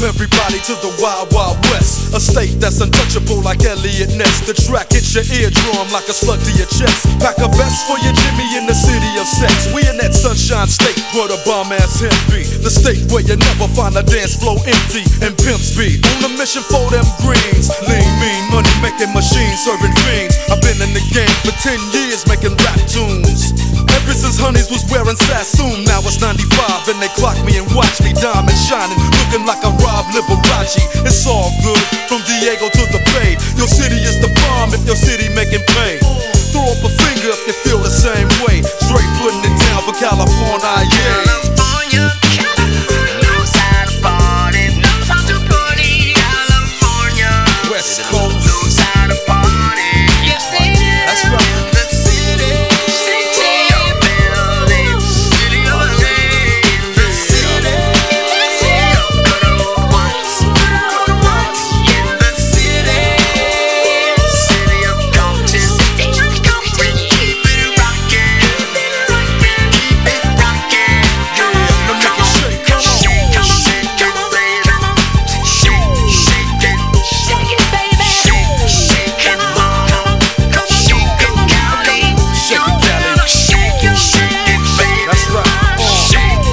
Welcome everybody to the Wild Wild West, a state that's untouchable like Elliot Ness. The track hits your eardrum like a slug to your chest. Pack a vest for your Jimmy in the city of sex. We in that sunshine state where the bomb ass hemp be. The state where you never find a dance floor empty and pimp speed. On a mission for them greens. Lean, mean, money making machines serving fiends. I've been in the game for 10 years making rap tunes. Ever since Honeys was wearing Sassoon. Now it's 95 and they clock me and watch me diamond shining, looking like a Rob Liberace. It's all good, from Diego to the Bay. Your city is the bomb if your city making pay. Throw up a finger if you feel the same way. Straight putting it down for California, yeah. California, knows how to party, knows how to party. California, West Coast, knows how to party. Yes, they do. That's right. The city of building, city of land, the city of good old ones, in the city of Compton. Keep it rockin', keep it rockin'. Now make it shake, come on. Shake it, baby. Shake it, baby. Shake it, mama. Shake it, Cali. Shake it, Cali. Shake it, baby. That's right. Shake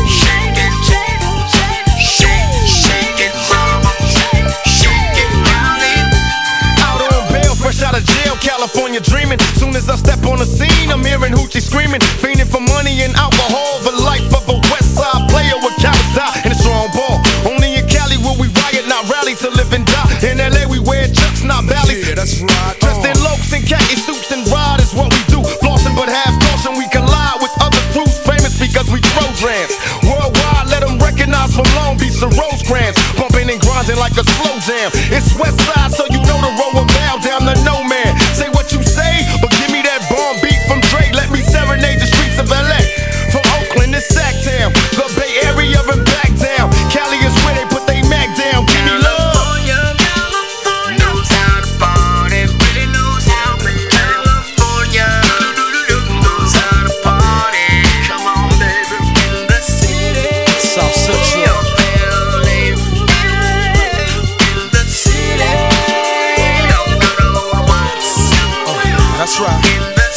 it, mama. Shake it, Cali. Out on bail, fresh out of jail, California dreaming. Soon as I step on the scene, I'm hearing hoochie screaming, fiending for money and alcohol. The life of a West Side player with cowards die and a strong ball. Only in Cali will we riot, not rally to live and die. In LA we wear chucks, not valleys. Yeah, that's right. Dressed in lokes and khaki suits and ride is what we do. Flossing but have caution, we collide with other crews famous because we throw drams. Worldwide, let them recognize from Long Beach to Rosecrans. Bumping and grinding like a slow jam. It's West Side, so you know the road will bow down to no man. Say what you say, but give me that bomb beat from Dre. Let me serenade the streets of LA. From Oakland to Sacktown, the Bay Area and back down. Cali is where they put they mag down. Give me love. California knows how to party, really knows how. California knows how to party. Come on, baby, in the city South Central. of building, in the city of good old ones, That's right. in the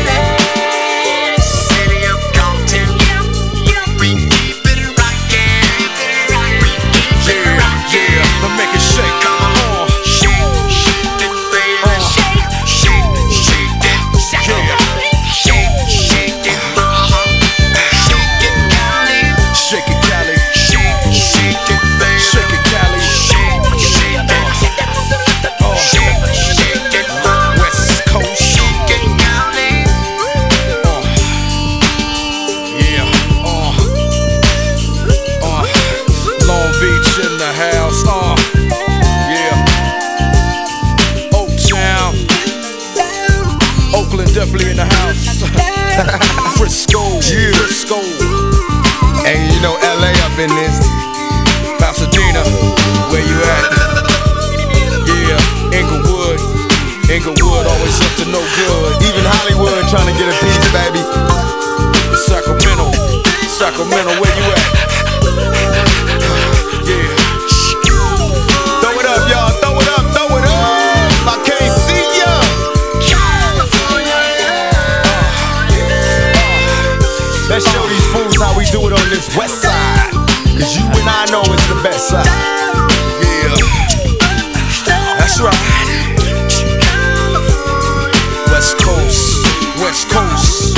city of Compton. We keep it rockin', we keep it Yeah, rockin'. now make it shake. Come on, shake it, baby. Shake it, mama. Shake it, Cali. Shake it, Cali. Shake it, baby. Shake it, Cali. Shake it, mama. West Coast. Shake it, Cali. Yeah. Long Beach in the house. Yeah. Oaktown. Oakland definitely in the house. Frisco. Yeah. Frisco. And you know LA up in this. Pasadena. Where you at? Yeah. Inglewood. Inglewood always up to no good. Even Hollywood trying to get a piece, baby. Sacramento. Sacramento, where you at? Yeah. Throw it up, y'all. Throw it up. Throw it up. I can't see ya. Let's show these fools how we do it on this West Side. Cause you and I know it's the best side. Yeah. That's right. West Coast. West Coast.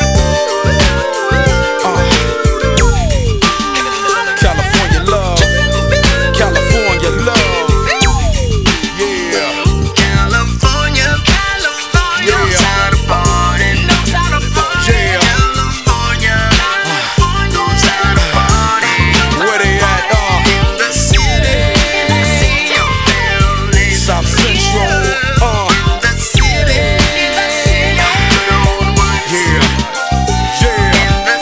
California love. California love. Yeah. California knows how to party, knows how to party. Yeah. California knows how to party. Where they at? In the city of building, South Central. in the city of good old ones. Yeah. Yeah. In the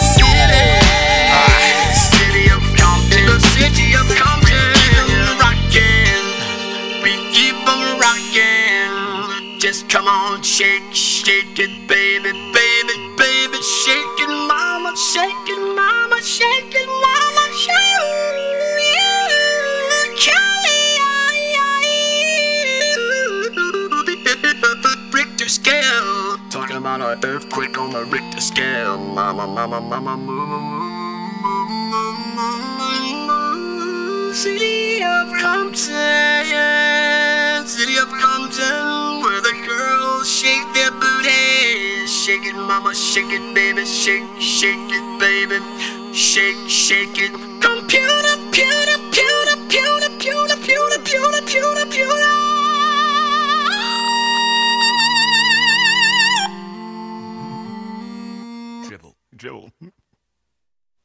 city of Compton, the city of Compton, rockin', we keep 'em rockin'. Just come on, shake it, baby, baby, baby, shake it, mama, shake it, mama, shake it, mama, shake it. an earthquake on the Richter scale. Mama, mama, mama, mama, mama. City of Compton, city of Compton, where the girls shake their booty. Shake it, mama, shake it, baby, shake, shake it, baby, shake, shake it. Computer.